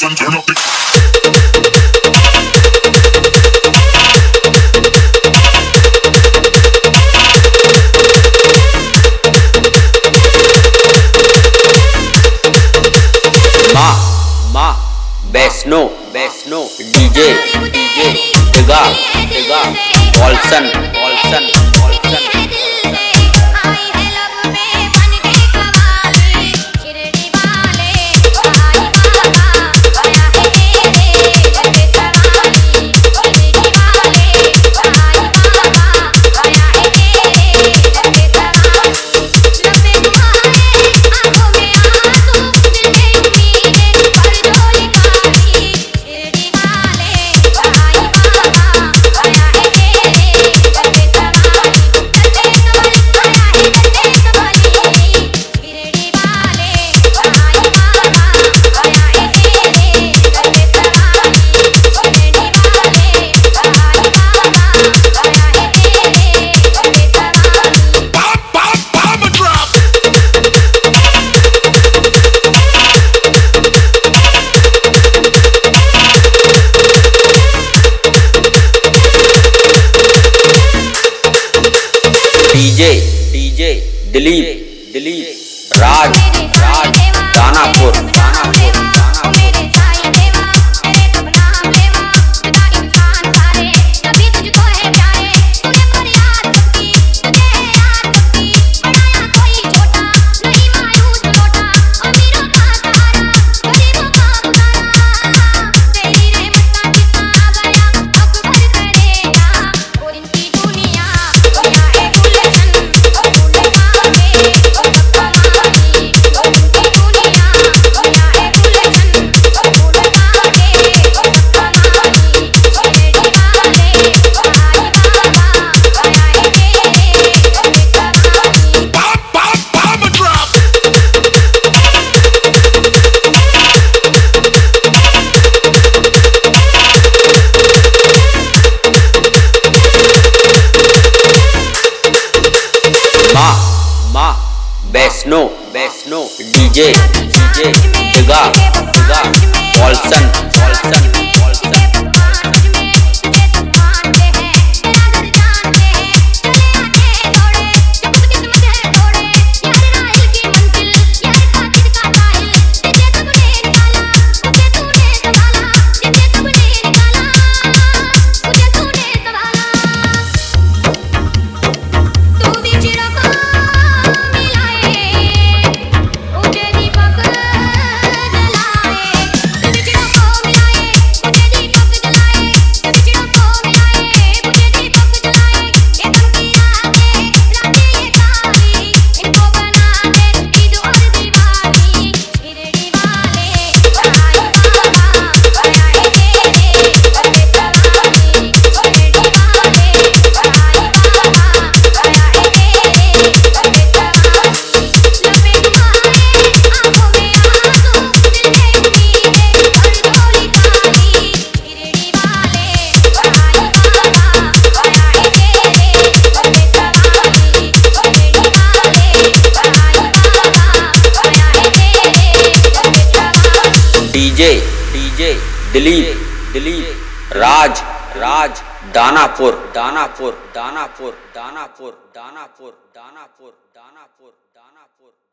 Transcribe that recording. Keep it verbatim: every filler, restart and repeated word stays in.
and turn up the माँ माँ Vaishno Vaishno DJ DJ डिगा डिगा वॉल्सन वॉल्सन वॉल्सन डीजे डीजे दिलीप दिलीप राज राज दानापुर दानापुर दानापुर माँ माँ वैष्णो वैष्णो डीजे डीजे डिगा डिगा वॉल्सन वॉल्सन वॉल्सन डीजे डीजे दिलीप दिलीप राज राज दानापुर दानापुर दानापुर दानापुर दानापुर दानापुर दानापुर दानापुर